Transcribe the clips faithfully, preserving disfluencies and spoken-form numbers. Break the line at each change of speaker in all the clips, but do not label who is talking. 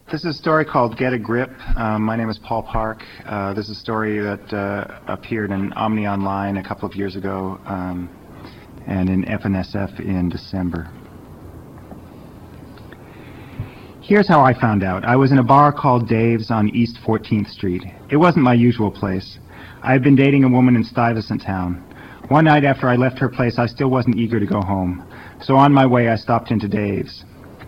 This is a story called Get a Grip. Um, my name is Paul Park. Uh, this is a story that uh, appeared in Omni Online a couple of years ago um, and in F N S F in December. Here's how I found out. I was in a bar called Dave's on East fourteenth Street. It wasn't my usual place. I had been dating a woman in Stuyvesant Town. One night after I left her place, I still wasn't eager to go home. So on my way, I stopped into Dave's.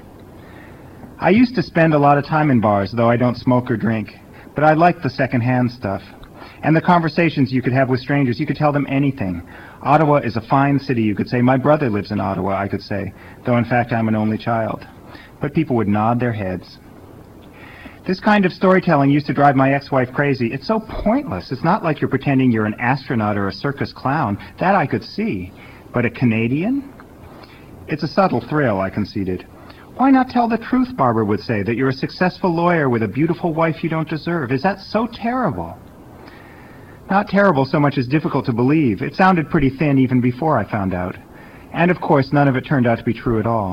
I used to spend a lot of time in bars, though I don't smoke or drink, but I liked the second-hand stuff. And the conversations you could have with strangers, you could tell them anything. Ottawa is a fine city, you could say. My brother lives in Ottawa, I could say, though in fact I'm an only child. But people would nod their heads. This kind of storytelling used to drive my ex-wife crazy. It's so pointless. It's not like you're pretending you're an astronaut or a circus clown. That I could see. But a Canadian? It's a subtle thrill, I conceded. Why not tell the truth, Barbara would say, that you're a successful lawyer with a beautiful wife you don't deserve? Is that so terrible? Not terrible so much as difficult to believe. It sounded pretty thin even before I found out. And of course, none of it turned out to be true at all.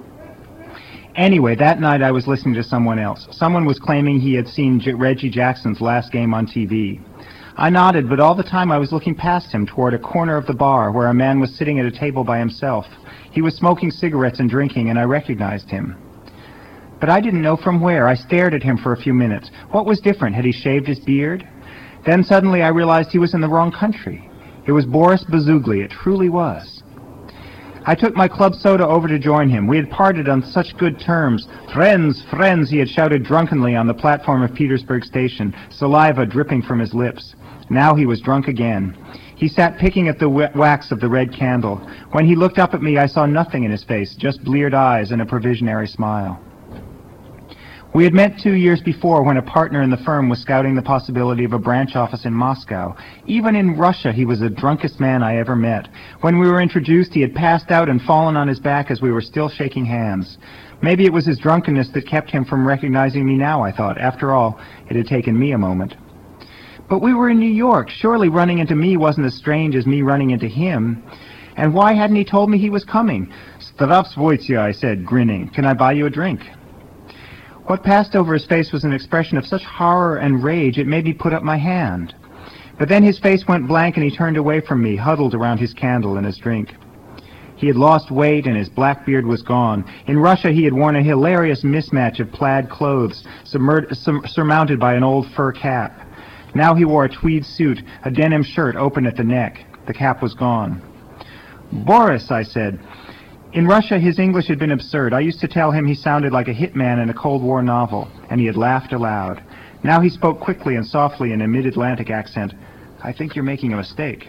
Anyway, that night I was listening to someone else. Someone was claiming he had seen J- Reggie Jackson's last game on T V. I nodded, but all the time I was looking past him toward a corner of the bar where a man was sitting at a table by himself. He was smoking cigarettes and drinking, and I recognized him. But I didn't know from where. I stared at him for a few minutes. What was different? Had he shaved his beard? Then suddenly I realized he was in the wrong country. It was Boris Bouzugli. It truly was. I took my club soda over to join him. We had parted on such good terms. Friends, friends, he had shouted drunkenly on the platform of Petersburg Station, saliva dripping from his lips. Now he was drunk again. He sat picking at the wax of the red candle. When he looked up at me, I saw nothing in his face, just bleared eyes and a provisionary smile. We had met two years before when a partner in the firm was scouting the possibility of a branch office in Moscow. Even in Russia, he was the drunkest man I ever met. When we were introduced, he had passed out and fallen on his back as we were still shaking hands. Maybe it was his drunkenness that kept him from recognizing me now, I thought. After all, it had taken me a moment. But we were in New York. Surely running into me wasn't as strange as me running into him. And why hadn't he told me he was coming? "Zdravstvuyte," I said, grinning. "Can I buy you a drink?" What passed over his face was an expression of such horror and rage it made me put up my hand. But then his face went blank and he turned away from me, huddled around his candle and his drink. He had lost weight and his black beard was gone. In Russia he had worn a hilarious mismatch of plaid clothes, surmur- sur- surmounted by an old fur cap. Now he wore a tweed suit, a denim shirt open at the neck. The cap was gone. "Boris," I said. In Russia, his English had been absurd. I used to tell him he sounded like a hitman in a Cold War novel, and he had laughed aloud. Now he spoke quickly and softly in a mid-Atlantic accent. "I think you're making a mistake."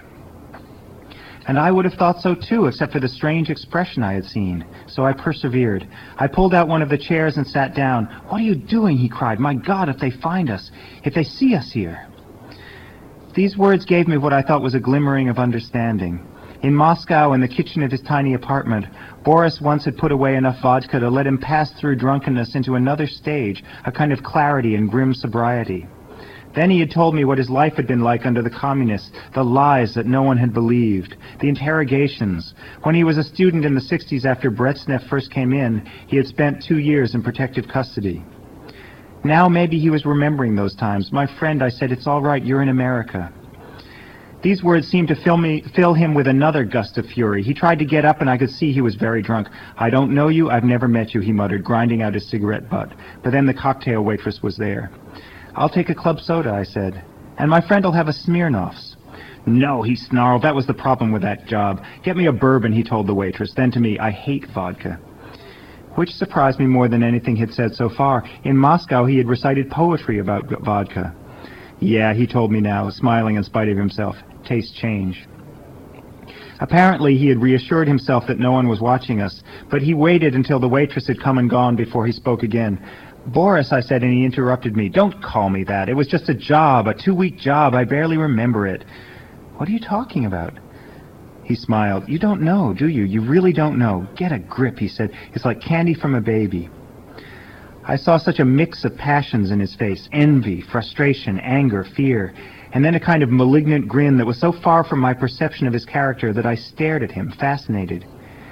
And I would have thought so too, except for the strange expression I had seen. So I persevered. I pulled out one of the chairs and sat down. "What are you doing?" he cried. "My God, if they find us, if they see us here." These words gave me what I thought was a glimmering of understanding. In Moscow, in the kitchen of his tiny apartment, Boris once had put away enough vodka to let him pass through drunkenness into another stage, a kind of clarity and grim sobriety. Then he had told me what his life had been like under the communists, the lies that no one had believed, the interrogations. When he was a student in the sixties after Brezhnev first came in, he had spent two years in protective custody. Now maybe he was remembering those times. "My friend," I said, "it's all right, you're in America." These words seemed to fill me, fill him with another gust of fury. He tried to get up, and I could see he was very drunk. "I don't know you, I've never met you," he muttered, grinding out his cigarette butt. But then the cocktail waitress was there. "I'll take a club soda," I said. "And my friend'll have a Smirnoff's." "No," he snarled, "that was the problem with that job. Get me a bourbon," he told the waitress. Then to me, "I hate vodka." Which surprised me more than anything he'd said so far. In Moscow, he had recited poetry about vodka. "Yeah," he told me now, smiling in spite of himself. "Tastes change." Apparently, he had reassured himself that no one was watching us, but he waited until the waitress had come and gone before he spoke again. "Boris," I said, and he interrupted me. "Don't call me that. It was just a job, a two-week job. I barely remember it." "What are you talking about?" He smiled. "You don't know, do you? You really don't know. Get a grip," he said. "It's like candy from a baby." I saw such a mix of passions in his face, envy, frustration, anger, fear, and then a kind of malignant grin that was so far from my perception of his character that I stared at him, fascinated.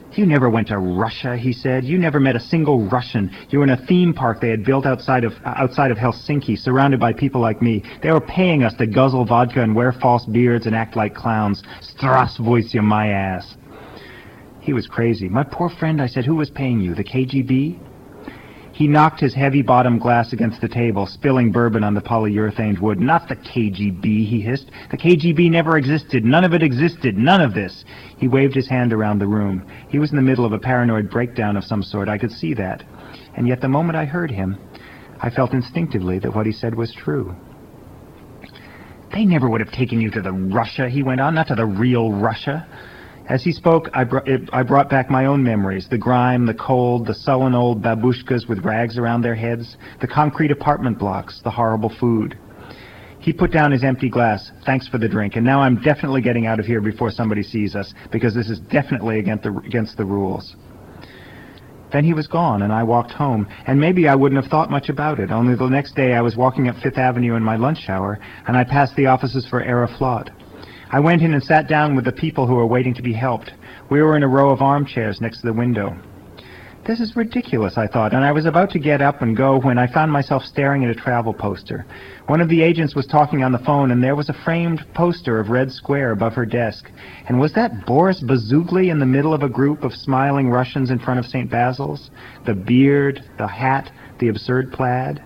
"You never went to Russia," he said. "You never met a single Russian. You were in a theme park they had built outside of outside of Helsinki, surrounded by people like me. They were paying us to guzzle vodka and wear false beards and act like clowns. Strasvoysia, my ass." He was crazy. "My poor friend," I said, "who was paying you? The K G B?" He knocked his heavy-bottomed glass against the table, spilling bourbon on the polyurethane wood. "Not the K G B, he hissed. "The K G B never existed. None of it existed. None of this." He waved his hand around the room. He was in the middle of a paranoid breakdown of some sort. I could see that. And yet the moment I heard him, I felt instinctively that what he said was true. "They never would have taken you to the Russia," he went on, "not to the real Russia." As he spoke, I, br it, I brought back my own memories, the grime, the cold, the sullen old babushkas with rags around their heads, the concrete apartment blocks, the horrible food. He put down his empty glass. "Thanks for the drink, and now I'm definitely getting out of here before somebody sees us, because this is definitely against the, against the rules." Then he was gone, and I walked home, and maybe I wouldn't have thought much about it, only the next day I was walking up Fifth Avenue in my lunch hour, and I passed the offices for Aeroflot. I went in and sat down with the people who were waiting to be helped. We were in a row of armchairs next to the window. This is ridiculous, I thought, and I was about to get up and go when I found myself staring at a travel poster. One of the agents was talking on the phone, and there was a framed poster of Red Square above her desk. And was that Boris Bazugli in the middle of a group of smiling Russians in front of Saint Basil's? The beard, the hat, the absurd plaid?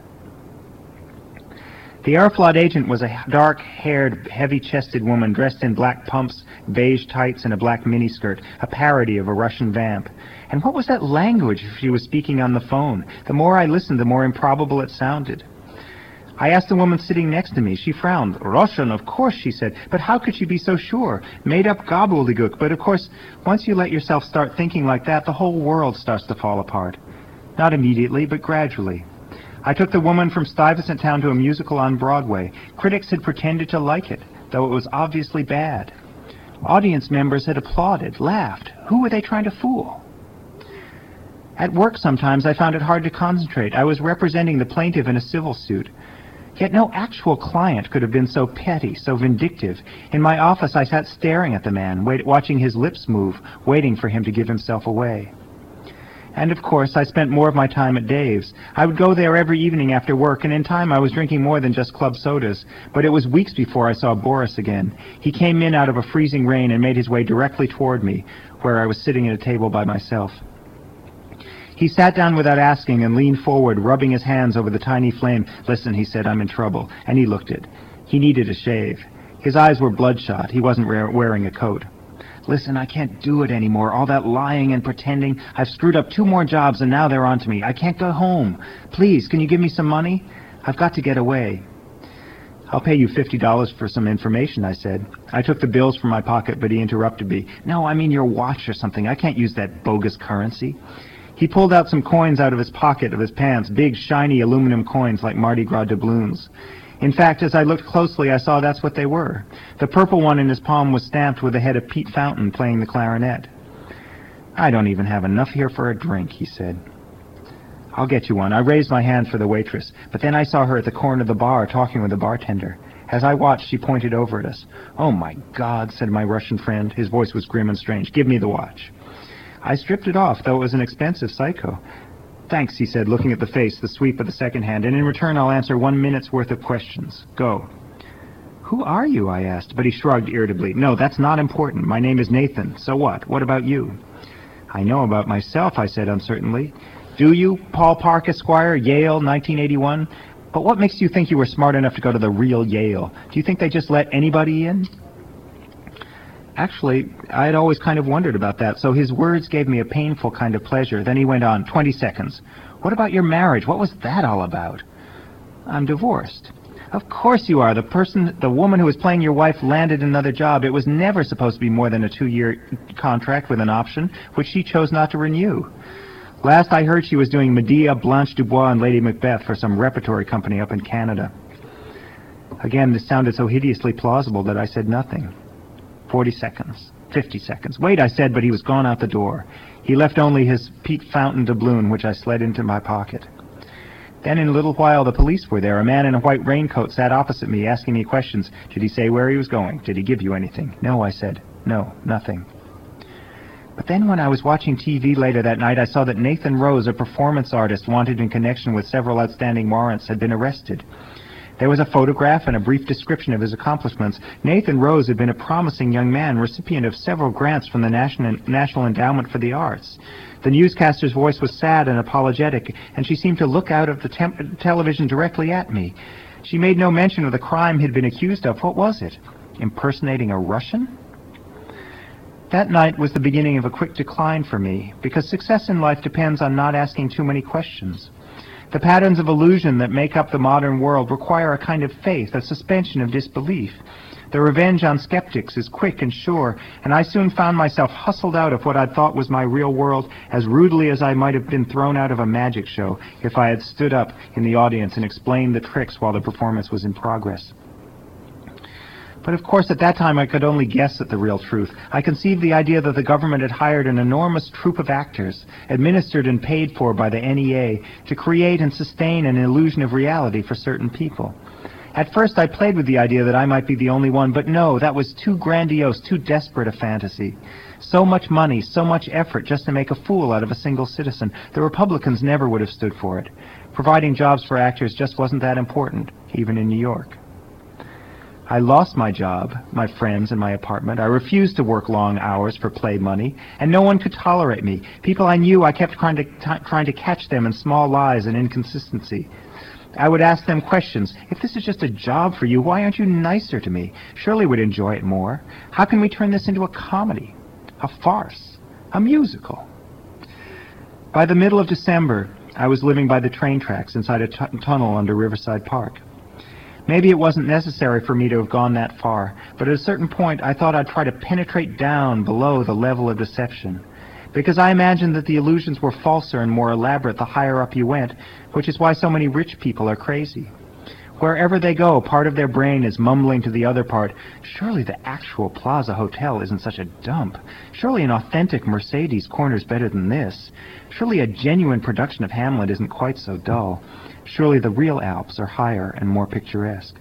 The Aeroflot agent was a dark-haired, heavy-chested woman dressed in black pumps, beige tights, and a black miniskirt, a parody of a Russian vamp. And what was that language she was speaking on the phone? The more I listened, the more improbable it sounded. I asked the woman sitting next to me. She frowned. "Russian, of course," she said. "But how could she be so sure? Made-up gobbledygook. But, of course, once you let yourself start thinking like that, the whole world starts to fall apart. Not immediately, but gradually. I took the woman from Stuyvesant Town to a musical on Broadway. Critics had pretended to like it, though it was obviously bad. Audience members had applauded, laughed. Who were they trying to fool? At work sometimes I found it hard to concentrate. I was representing the plaintiff in a civil suit. Yet no actual client could have been so petty, so vindictive. In my office I sat staring at the man, wait, watching his lips move, waiting for him to give himself away. And, of course, I spent more of my time at Dave's. I would go there every evening after work, and in time I was drinking more than just club sodas. But it was weeks before I saw Boris again. He came in out of a freezing rain and made his way directly toward me, where I was sitting at a table by myself. He sat down without asking and leaned forward, rubbing his hands over the tiny flame. "Listen," he said, "I'm in trouble." And he looked it. He needed a shave. His eyes were bloodshot. He wasn't wearing a coat. "Listen, I can't do it anymore. All that lying and pretending. I've screwed up two more jobs, and now they're on to me. I can't go home. Please, can you give me some money? I've got to get away." "I'll pay you fifty dollars for some information," I said. I took the bills from my pocket, but he interrupted me. "No, I mean your watch or something. I can't use that bogus currency." He pulled out some coins out of his pocket of his pants, big, shiny aluminum coins like Mardi Gras doubloons. In fact, as I looked closely, I saw that's what they were. The purple one in his palm was stamped with the head of Pete Fountain playing the clarinet. "I don't even have enough here for a drink," he said. "I'll get you one." I raised my hand for the waitress, but then I saw her at the corner of the bar talking with the bartender. As I watched, she pointed over at us. "Oh, my God," said my Russian friend. His voice was grim and strange. "Give me the watch." I stripped it off, though it was an expensive Seiko. "Thanks," he said, looking at the face, the sweep of the second hand, "and in return I'll answer one minute's worth of questions. Go." "Who are you?" I asked, but he shrugged irritably. "No, that's not important. My name is Nathan. So what? What about you?" "I know about myself," I said uncertainly. "Do you? Paul Park, Esquire, Yale, nineteen eighty-one? But what makes you think you were smart enough to go to the real Yale? Do you think they just let anybody in?" Actually, I had always kind of wondered about that, so his words gave me a painful kind of pleasure. Then he went on, "Twenty seconds. What about your marriage? What was that all about?" "I'm divorced." "Of course you are. The person, the woman who was playing your wife landed another job. It was never supposed to be more than a two-year contract with an option, which she chose not to renew. Last I heard, she was doing Medea, Blanche Dubois, and Lady Macbeth for some repertory company up in Canada." Again, this sounded so hideously plausible that I said nothing. Forty seconds. Fifty seconds. "Wait," I said, but he was gone out the door. He left only his Pete Fountain doubloon, which I slid into my pocket. Then in a little while the police were there. A man in a white raincoat sat opposite me, asking me questions. "Did he say where he was going? Did he give you anything?" "No," I said. "No, nothing." But then when I was watching T V later that night, I saw that Nathan Rose, a performance artist wanted in connection with several outstanding warrants, had been arrested. There was a photograph and a brief description of his accomplishments. Nathan Rose had been a promising young man, recipient of several grants from the National, National Endowment for the Arts. The newscaster's voice was sad and apologetic, and she seemed to look out of the tem- television directly at me. She made no mention of the crime he'd been accused of. What was it? Impersonating a Russian? That night was the beginning of a quick decline for me, because success in life depends on not asking too many questions. The patterns of illusion that make up the modern world require a kind of faith, a suspension of disbelief. The revenge on skeptics is quick and sure, and I soon found myself hustled out of what I'd thought was my real world as rudely as I might have been thrown out of a magic show if I had stood up in the audience and explained the tricks while the performance was in progress. But of course, at that time, I could only guess at the real truth. I conceived the idea that the government had hired an enormous troupe of actors, administered and paid for by the N E A, to create and sustain an illusion of reality for certain people. At first, I played with the idea that I might be the only one, but no, that was too grandiose, too desperate a fantasy. So much money, so much effort just to make a fool out of a single citizen. The Republicans never would have stood for it. Providing jobs for actors just wasn't that important, even in New York. I lost my job, my friends, and my apartment. I refused to work long hours for play money, and no one could tolerate me. People I knew, I kept trying to, t- trying to catch them in small lies and inconsistency. I would ask them questions. If this is just a job for you, why aren't you nicer to me? Surely we'd enjoy it more. How can we turn this into a comedy, a farce, a musical? By the middle of December, I was living by the train tracks inside a t- tunnel under Riverside Park. Maybe it wasn't necessary for me to have gone that far, but at a certain point I thought I'd try to penetrate down below the level of deception, because I imagined that the illusions were falser and more elaborate the higher up you went, which is why so many rich people are crazy. Wherever they go, part of their brain is mumbling to the other part, surely the actual Plaza Hotel isn't such a dump. Surely an authentic Mercedes corner's better than this. Surely a genuine production of Hamlet isn't quite so dull. Surely the real Alps are higher and more picturesque.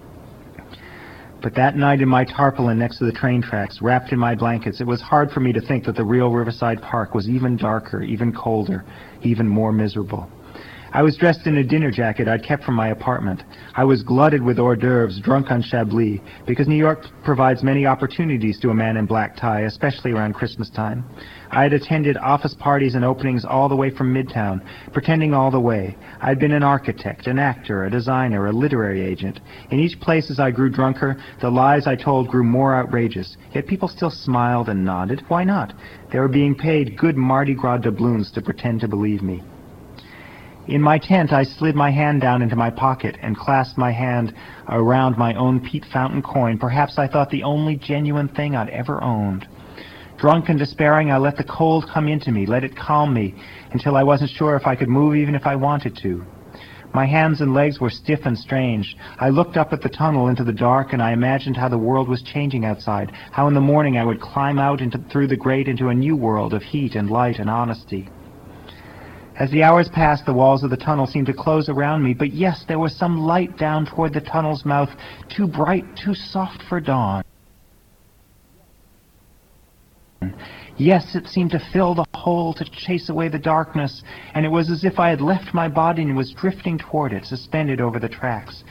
But that night in my tarpaulin next to the train tracks, wrapped in my blankets, it was hard for me to think that the real Riverside Park was even darker, even colder, even more miserable. I was dressed in a dinner jacket I'd kept from my apartment. I was glutted with hors d'oeuvres, drunk on Chablis, because New York provides many opportunities to a man in black tie, especially around Christmas time. I had attended office parties and openings all the way from Midtown, pretending all the way. I'd been an architect, an actor, a designer, a literary agent. In each place as I grew drunker, the lies I told grew more outrageous, yet people still smiled and nodded. Why not? They were being paid good Mardi Gras doubloons to pretend to believe me. In my tent, I slid my hand down into my pocket and clasped my hand around my own Pete Fountain coin, perhaps I thought the only genuine thing I'd ever owned. Drunk and despairing, I let the cold come into me, let it calm me, until I wasn't sure if I could move even if I wanted to. My hands and legs were stiff and strange. I looked up at the tunnel into the dark, and I imagined how the world was changing outside, how in the morning I would climb out into, through the grate into a new world of heat and light and honesty. As the hours passed, the walls of the tunnel seemed to close around me, but yes, there was some light down toward the tunnel's mouth, too bright, too soft for dawn. Yes, it seemed to fill the hole, to chase away the darkness, and it was as if I had left my body and was drifting toward it, suspended over the tracks.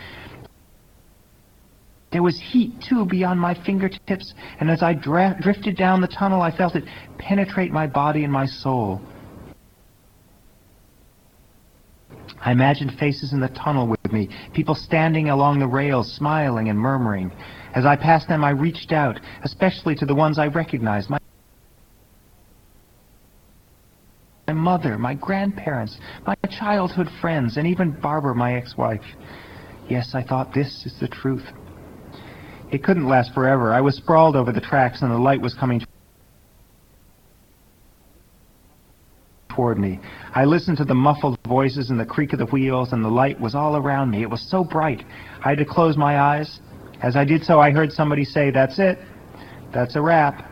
There was heat, too, beyond my fingertips, and as I dra- drifted down the tunnel, I felt it penetrate my body and my soul. I imagined faces in the tunnel with me, people standing along the rails, smiling and murmuring. As I passed them, I reached out, especially to the ones I recognized. My My mother, my grandparents, my childhood friends, and even Barbara, my ex-wife. Yes, I thought, this is the truth. It couldn't last forever. I was sprawled over the tracks, and the light was coming toward me. I listened to the muffled voices and the creak of the wheels, and the light was all around me. It was so bright. I had to close my eyes. As I did so, I heard somebody say, "That's it. That's a wrap."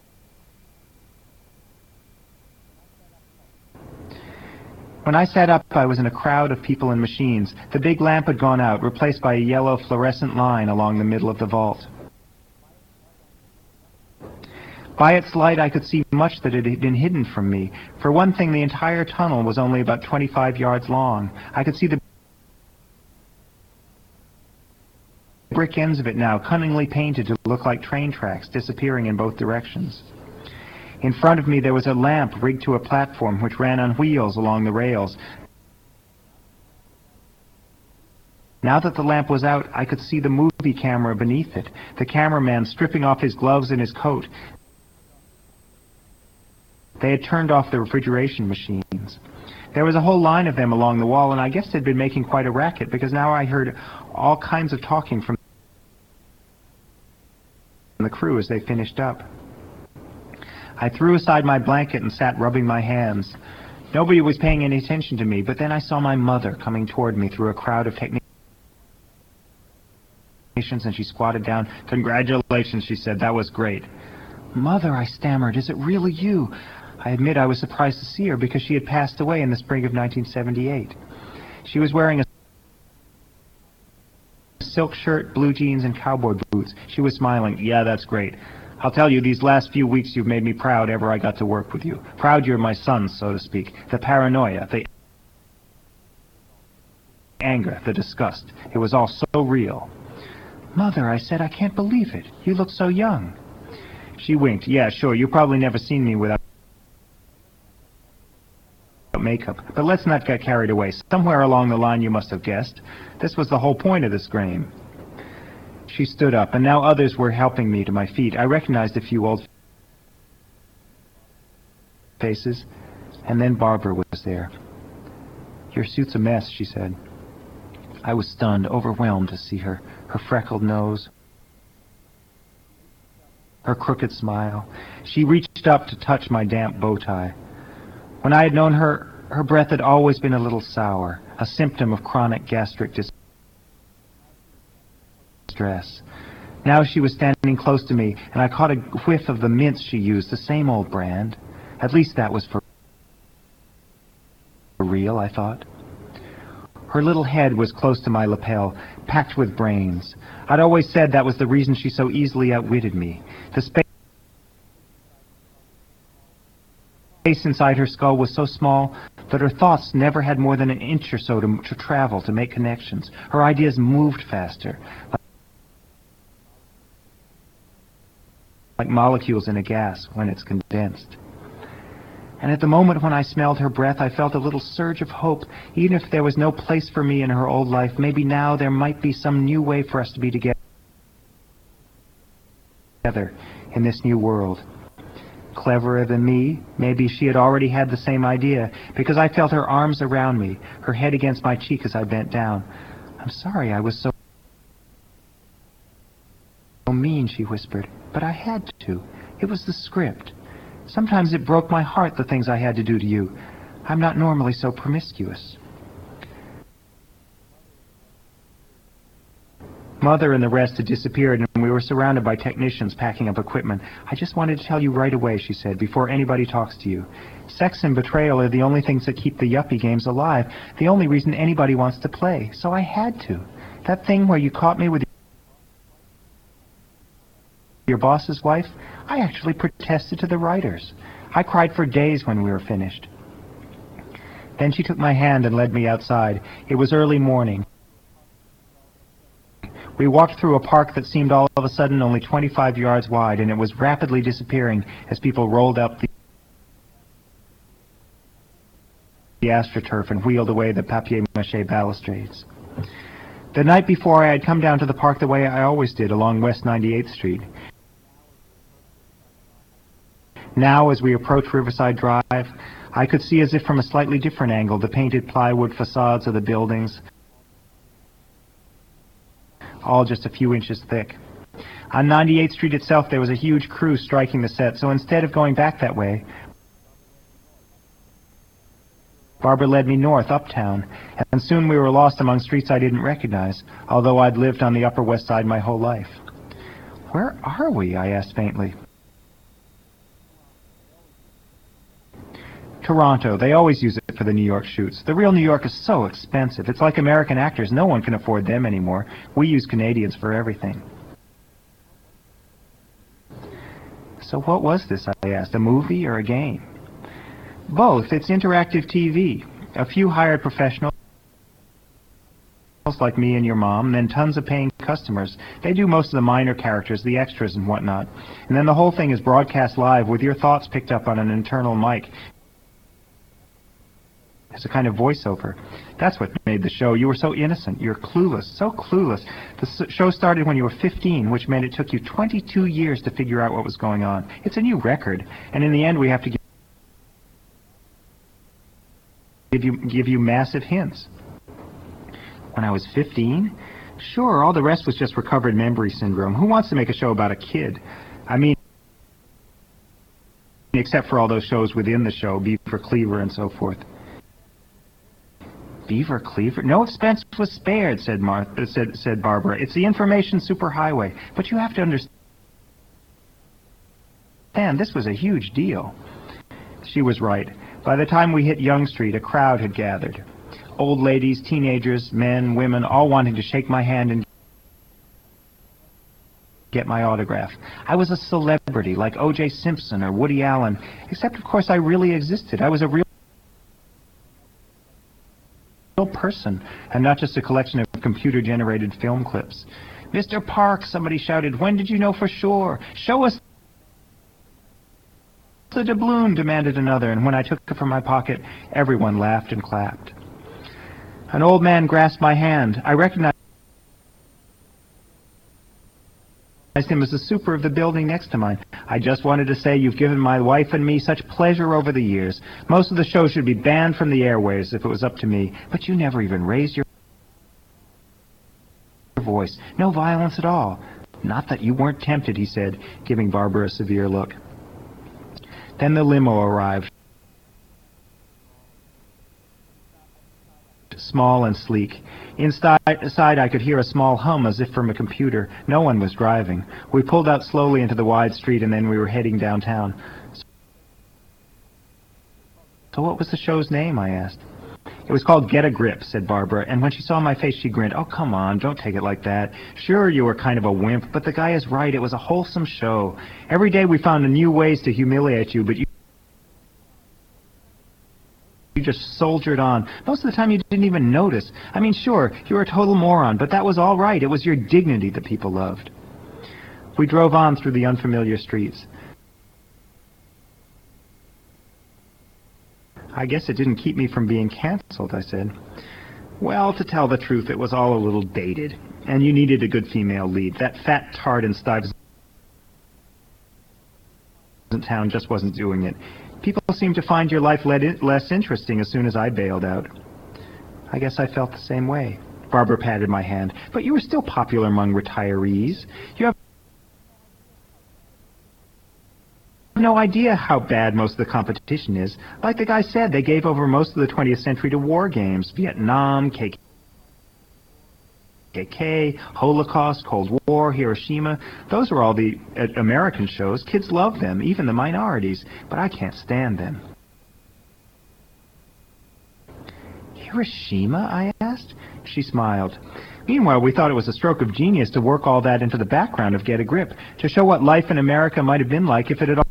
When I sat up, I was in a crowd of people and machines. The big lamp had gone out, replaced by a yellow fluorescent line along the middle of the vault. By its light, I could see much that had been hidden from me. For one thing, the entire tunnel was only about twenty-five yards long. I could see the brick ends of it now, cunningly painted to look like train tracks, disappearing in both directions. In front of me, there was a lamp rigged to a platform which ran on wheels along the rails. Now that the lamp was out, I could see the movie camera beneath it, the cameraman stripping off his gloves and his coat. They had turned off the refrigeration machines. There was a whole line of them along the wall, and I guess they'd been making quite a racket, because now I heard all kinds of talking from the crew as they finished up. I threw aside my blanket and sat rubbing my hands. Nobody was paying any attention to me, but then I saw my mother coming toward me through a crowd of technicians, and she squatted down. "Congratulations," she said. "That was great." "Mother," I stammered, "is it really you?" I admit I was surprised to see her because she had passed away in the spring of nineteen seventy-eight. She was wearing a silk shirt, blue jeans, and cowboy boots. She was smiling. "Yeah, that's great. I'll tell you, these last few weeks you've made me proud ever I got to work with you. Proud you're my son, so to speak. The paranoia, the anger, the disgust. It was all so real." "Mother," I said, "I can't believe it. You look so young." She winked. "Yeah, sure, you've probably never seen me without makeup. But let's not get carried away. Somewhere along the line you must have guessed. This was the whole point of this game." She stood up, and now others were helping me to my feet. I recognized a few old faces, and then Barbara was there. "Your suit's a mess," she said. I was stunned, overwhelmed to see her, her freckled nose, her crooked smile. She reached up to touch my damp bow tie. When I had known her, her breath had always been a little sour, a symptom of chronic gastric distress. Now she was standing close to me, and I caught a whiff of the mints she used, the same old brand. At least that was for real, I thought. Her little head was close to my lapel, packed with brains. I'd always said that was the reason she so easily outwitted me. The space space inside her skull was so small that her thoughts never had more than an inch or so to, to travel, to make connections. Her ideas moved faster, like molecules in a gas when it's condensed. And at the moment when I smelled her breath, I felt a little surge of hope. Even if there was no place for me in her old life, maybe now there might be some new way for us to be together in this new world. Cleverer than me, maybe she had already had the same idea, because I felt her arms around me, her head against my cheek as I bent down. "I'm sorry I was so mean," she whispered, "but I had to. It was the script. Sometimes it broke my heart, the things I had to do to you. I'm not normally so promiscuous." Mother and the rest had disappeared, and we were surrounded by technicians packing up equipment. "I just wanted to tell you right away," she said, "before anybody talks to you. Sex and betrayal are the only things that keep the yuppie games alive, the only reason anybody wants to play. So I had to. That thing where you caught me with your boss's wife, I actually protested to the writers. I cried for days when we were finished." Then she took my hand and led me outside. It was early morning. We walked through a park that seemed all of a sudden only twenty-five yards wide, and it was rapidly disappearing as people rolled up the, the astroturf and wheeled away the papier-mâché balustrades. The night before, I had come down to the park the way I always did, along West ninety-eighth Street. Now, as we approached Riverside Drive, I could see, as if from a slightly different angle, the painted plywood facades of the buildings, all just a few inches thick. On ninety-eighth Street itself, there was a huge crew striking the set, so instead of going back that way, Barbara led me north, uptown, and soon we were lost among streets I didn't recognize, although I'd lived on the Upper West Side my whole life. "Where are we?" I asked faintly. "Toronto. They always use it for the New York shoots. The real New York is so expensive. It's like American actors. No one can afford them anymore. We use Canadians for everything." So what was this, I asked, a movie or a game? Both. It's interactive T V. A few hired professionals like me and your mom, and then tons of paying customers. They do most of the minor characters, the extras and whatnot. And then the whole thing is broadcast live with your thoughts picked up on an internal mic. It's a kind of voiceover. That's what made the show. You were so innocent. You're clueless, so clueless. The show started when you were fifteen, which meant it took you twenty-two years to figure out what was going on. It's a new record, and in the end we have to give give you, give you massive hints. When I was fifteen? Sure, all the rest was just recovered memory syndrome. Who wants to make a show about a kid? I mean, except for all those shows within the show, Beaver Cleaver and so forth. Beaver Cleaver? No expense was spared, said, Martha, said, said Barbara. It's the information superhighway. But you have to understand, this was a huge deal. She was right. By the time we hit Yonge Street, a crowd had gathered. Old ladies, teenagers, men, women, all wanting to shake my hand and get my autograph. I was a celebrity, like O J Simpson or Woody Allen, except, of course, I really existed. I was a real person, and not just a collection of computer-generated film clips. Mister Park, somebody shouted, when did you know for sure? Show us the doubloon, demanded another, and when I took it from my pocket, everyone laughed and clapped. An old man grasped my hand. I recognized him as the super of the building next to mine. I just wanted to say you've given my wife and me such pleasure over the years. Most of the show should be banned from the airwaves if it was up to me, but you never even raised your voice. No violence at all. Not that you weren't tempted, he said, giving Barbara a severe look. Then the limo arrived. Small and sleek. Inside, inside I could hear a small hum as if from a computer. No one was driving. We pulled out slowly into the wide street and then we were heading downtown. So what was the show's name, I asked. It was called Get a Grip, said Barbara, and when she saw my face she grinned. Oh, come on, don't take it like that. Sure, you were kind of a wimp, but the guy is right. It was a wholesome show. Every day we found new ways to humiliate you, but you You just soldiered on. Most of the time you didn't even notice. I mean, sure, you were a total moron, but that was all right. It was your dignity that people loved. We drove on through the unfamiliar streets. I guess it didn't keep me from being canceled, I said. Well, to tell the truth, it was all a little dated, and you needed a good female lead. That fat tart in Stuyvesant Town just wasn't doing it. People seemed to find your life less interesting as soon as I bailed out. I guess I felt the same way. Barbara patted my hand. But you were still popular among retirees. You have no idea how bad most of the competition is. Like the guy said, they gave over most of the twentieth century to war games. Vietnam, K K K, Holocaust, Cold War, Hiroshima. Those are all the uh, American shows. Kids love them, even the minorities. But I can't stand them. Hiroshima, I asked. She smiled. Meanwhile, we thought it was a stroke of genius to work all that into the background of Get a Grip, to show what life in America might have been like if it had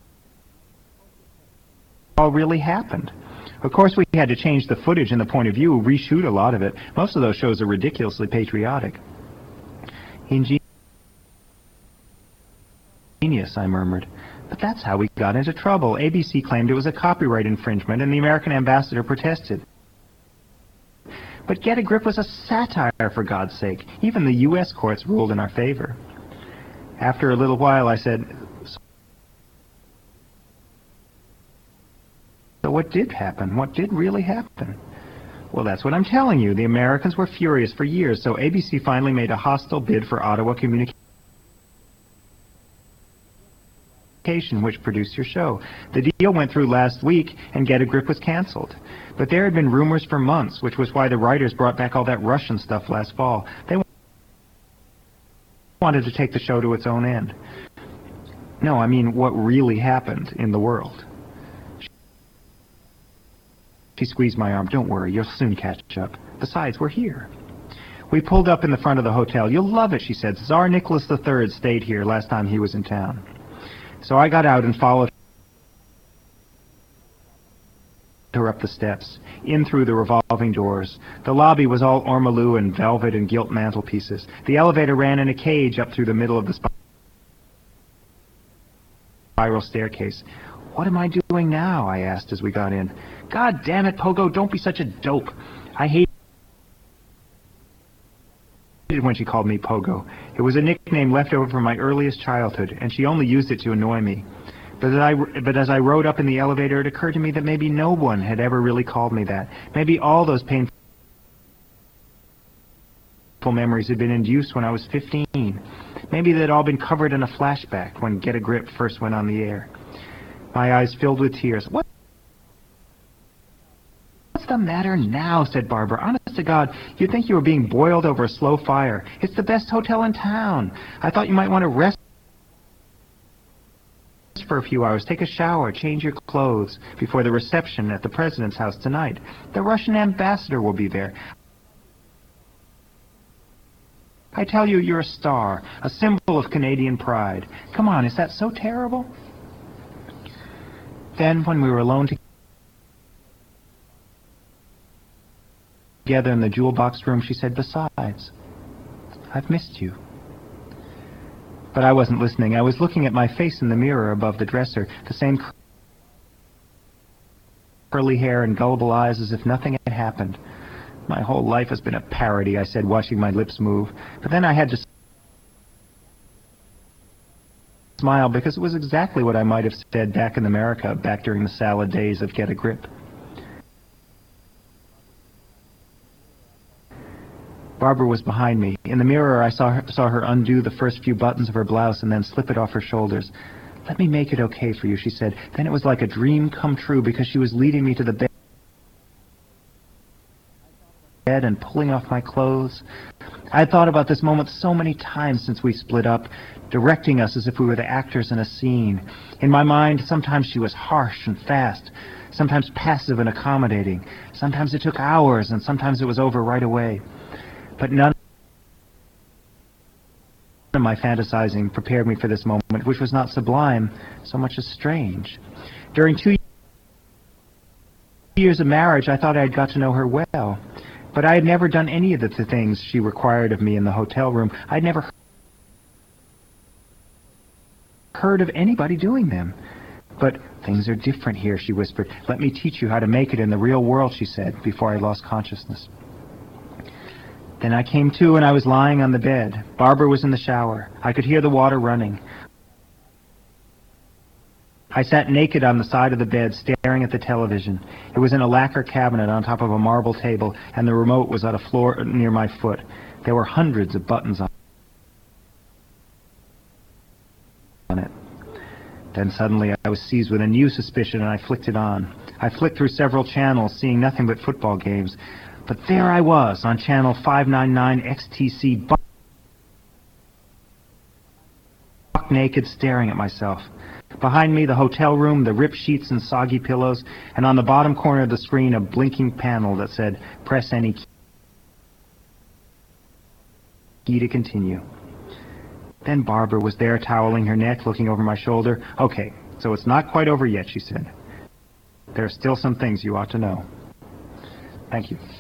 all really happened. Of course, we had to change the footage and the point of view, reshoot a lot of it. Most of those shows are ridiculously patriotic. Ingenious, I murmured. But that's how we got into trouble. A B C claimed it was a copyright infringement, and the American ambassador protested. But Get a Grip was a satire, for God's sake. Even the U S courts ruled in our favor. After a little while, I said, so what did happen? What did really happen? Well, that's what I'm telling you. The Americans were furious for years, so A B C finally made a hostile bid for Ottawa Communications, which produced your show. The deal went through last week, and Get a Grip was canceled. But there had been rumors for months, which was why the writers brought back all that Russian stuff last fall. They wanted to take the show to its own end. No, I mean what really happened in the world. She squeezed my arm. Don't worry, you'll soon catch up. Besides, we're here. We pulled up in the front of the hotel. You'll love it, she said. Tsar Nicholas the Third stayed here last time he was in town. So I got out and followed her up the steps, in through the revolving doors. The lobby was all ormolu and velvet and gilt mantelpieces. The elevator ran in a cage up through the middle of the spiral staircase. "What am I doing now?" I asked as we got in. "God damn it, Pogo, don't be such a dope." I hated when she called me Pogo. It was a nickname left over from my earliest childhood, and she only used it to annoy me. But as, I, but as I rode up in the elevator, it occurred to me that maybe no one had ever really called me that. Maybe all those painful memories had been induced when I was fifteen. Maybe they'd all been covered in a flashback when Get a Grip first went on the air. My eyes filled with tears. "What? What's the matter now?" said Barbara. "Honest to God, you'd think you were being boiled over a slow fire. It's the best hotel in town. I thought you might want to rest for a few hours, take a shower, change your clothes before the reception at the president's house tonight. The Russian ambassador will be there. I tell you, you're a star, a symbol of Canadian pride. Come on, is that so terrible?" Then, when we were alone together in the jewel box room, she said, "Besides, I've missed you." But I wasn't listening. I was looking at my face in the mirror above the dresser, the same curly hair and gullible eyes as if nothing had happened. "My whole life has been a parody," I said, watching my lips move. But then I had to smile, because it was exactly what I might have said back in America, back during the salad days of Get a Grip. Barbara was behind me. In the mirror, I saw her, saw her undo the first few buttons of her blouse and then slip it off her shoulders. "Let me make it okay for you," she said. Then it was like a dream come true, because she was leading me to the bed and pulling off my clothes. I had thought about this moment so many times since we split up, directing us as if we were the actors in a scene. In my mind, sometimes she was harsh and fast, sometimes passive and accommodating. Sometimes it took hours, and sometimes it was over right away. But none of my fantasizing prepared me for this moment, which was not sublime so much as strange. During two years of marriage, I thought I had got to know her well. But I had never done any of the things she required of me in the hotel room. I'd never heard of anybody doing them. "But things are different here," she whispered. "Let me teach you how to make it in the real world," she said, before I lost consciousness. Then I came to, and I was lying on the bed. Barbara was in the shower. I could hear the water running. I sat naked on the side of the bed, staring at the television. It was in a lacquer cabinet on top of a marble table, and the remote was on a floor near my foot. There were hundreds of buttons on it. Then suddenly I was seized with a new suspicion, and I flicked it on. I flicked through several channels, seeing nothing but football games. But there I was, on channel five ninety-nine X T C, buck naked, staring at myself. Behind me, the hotel room, the ripped sheets and soggy pillows, and on the bottom corner of the screen, a blinking panel that said, "Press any key to continue." Then Barbara was there, toweling her neck, looking over my shoulder. "Okay, so it's not quite over yet," she said. "There are still some things you ought to know." Thank you.